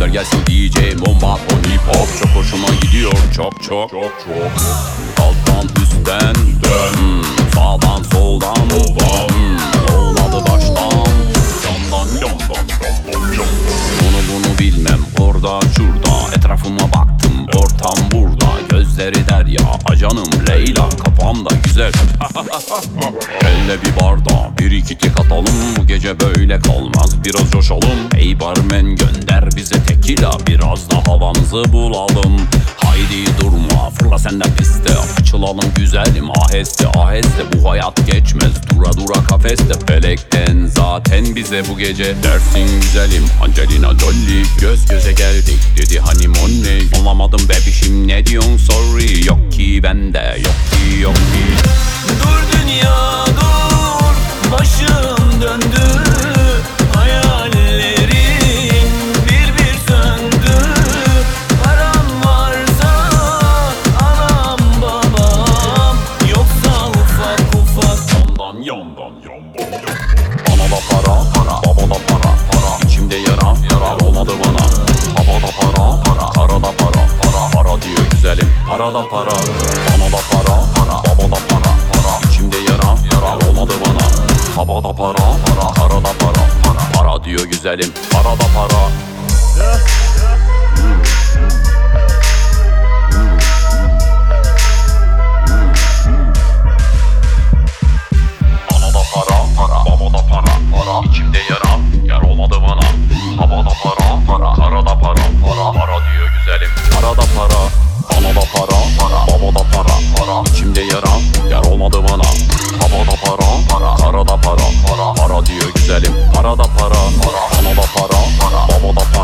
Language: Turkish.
gönder gelsin DJ bomba on hip hop. Çok hoşuma gidiyor çok. Alttan üstten dön, sağdan soldan olmadı baştan, yandan. Bunu bilmem, orada şurada etrafıma baktım, ortam burada. Gözleri derya, acanım Leyla, kafamda güzel. Elle bir barda, bir iki tek atalım. Bu gece böyle kalmaz, biraz coşalım. Ey barmen gönder bize tekila, biraz da havamızı bulalım. Haydi durma, fırla sen de piste, açılalım güzelim aheste aheste. Bu hayat geçmez, dura kafeste. Felekten zaten bize bu gece dersin güzelim Angelina Jolie. Göz göze geldik dedi hani money. Anlamadım bebişim ne diyorsun sorry. Yok ki bende yok ki. Dur dünya dur, başım döndü. Hayallerin bir söndü. Param varsa anam babam, yoksa ufak Yandan. Bana da para, baba da para. İçimde yara olmadı bana. Baba da para, kara da para diyor güzelim. Para da para, bana da para, baba da para. İçimde yara olmadı bana. Baba da para, kara da para diyor güzelim. Para da para. İçimde yar olmadı bana. Havada para, karada para diyor güzelim. Para da para, bana da para, baba da para. İçimde yar olmadı bana. Havada para, karada para diyor güzelim. Para da para, bana da para, baba da para.